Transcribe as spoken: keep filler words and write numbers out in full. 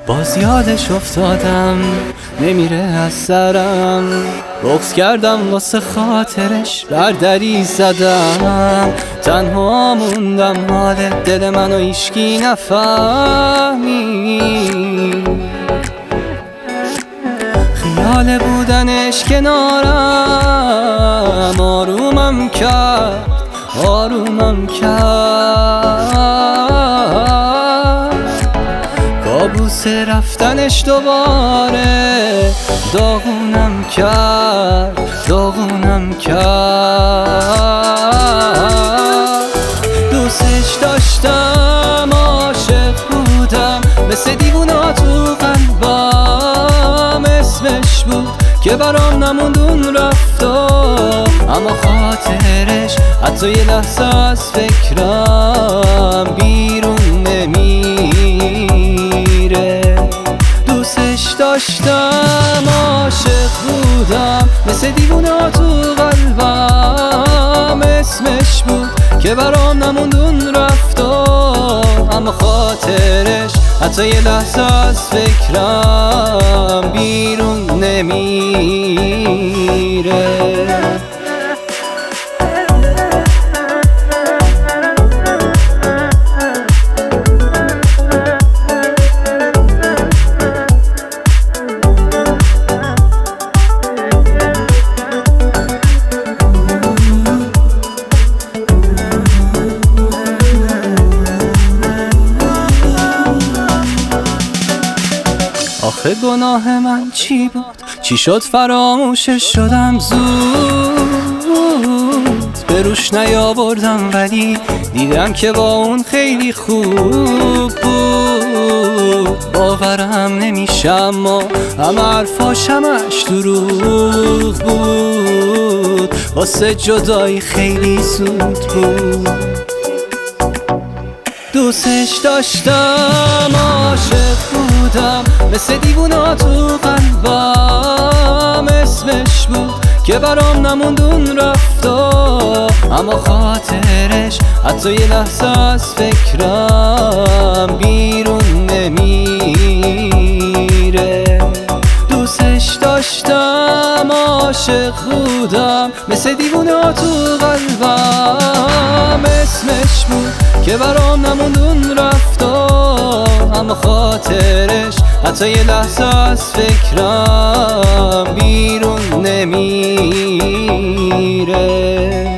باز یادش افتادم نمیره از سرم، بغض کردم واسه خاطرش بر دری زدم، تنها موندم حال دل منو هیچکی نفهمی، خیال بودنش کنارم آرومم کرد آرومم کرد، کابوس رفتنش دوباره داغونم کرد داغونم کرد. دوستش داشتم عاشق بودم مثل دیوونا تو قلبم، اسمش بود که برام نموند اون رفتا، اما خاطرش حتی یه لحظه از فکرم بیرون نمیره. دوستش داشتم عاشق بودم مثل دیوونا تو قلبم، اسمش بود که برام نموند اون رفتا، اما خاطرش حتی یه لحظه از فکرم بیرون نمیره. آخه گناه من چی بود؟ چی شد فراموشش شدم زود؟ به روش نیاوردم ولی دیدم که با اون خیلی خوب بود. باورم نمیشه اما همه حرفاش همش دروغ بود، واسه جدایی خیلی زود بود. دوستش داشتم عاشق بودم مثل دیوونا تو قلبم، اسمش بود که برام نموند اون رفتا، اما خاطرش حتی یه لحظه از فکرم بیرون نمیره. دوستش داشتم عاشق بودم مثل دیوونا تو قلبم، اسمش بود که برام نموند اون رفتا، اما خاطرش حتی یه لحظه از فکرم بیرون نمیره.